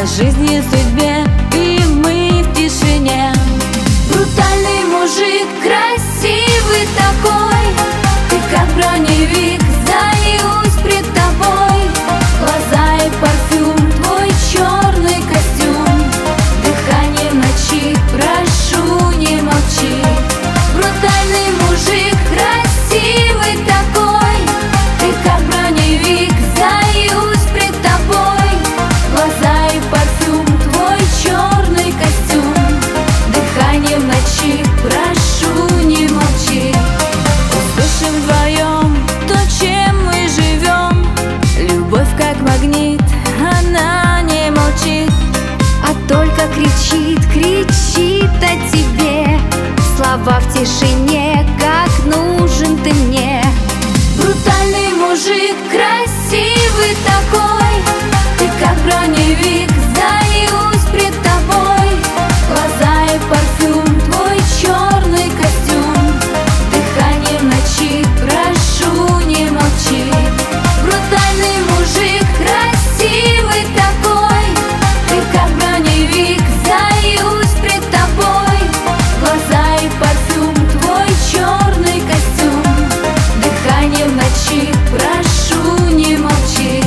о жизни, судьбе, и мы в тишине. Брутальный мужик, красивый такой, ты как броневик, сдаюсь пред тобой. Глаза и парфюм, твой черный костюм, дыхание ночи, прошу, не молчи. Брутальный мужик, красивый такой, ты как броневик, сдаюсь пред тобой. Глаза и парфюм, твой черный костюм, дыхание в ночи, прошу, не молчи. Услышим вдвоем то, чем мы живем. Любовь как магнит, она не молчит, а только кричит, кричит о тебе. Слова в тишине, как нужен ты мне. Брутальный мужик, красивый такой, ты как броневик, сдаюсь пред тобой. Глаза и парфюм, твой черный костюм, дыхание в ночи, прошу, не молчи. Брутальный мужик, красивый такой, ты как броневик, сдаюсь пред тобой. Глаза и парфюм, твой черный костюм, дыхание в ночи, прошу, не молчи.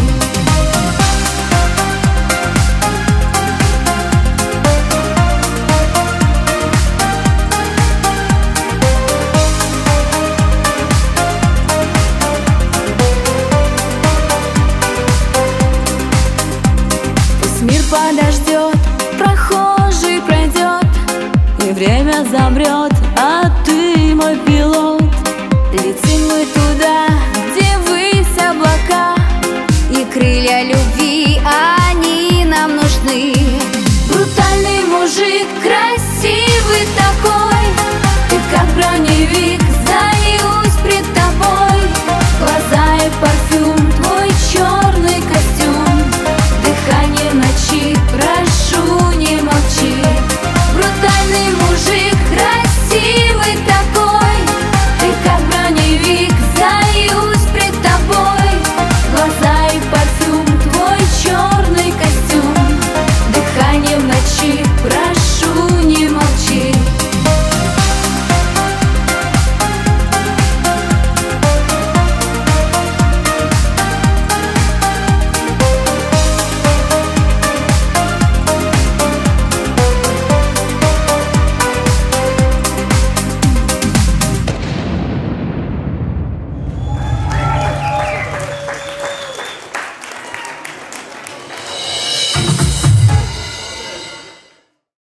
Пусть мир подождет, прохожий пройдет, и время замрет, а ты мой пилот. Летим мы туда, где высь облака, И крылья любви, они нам нужны.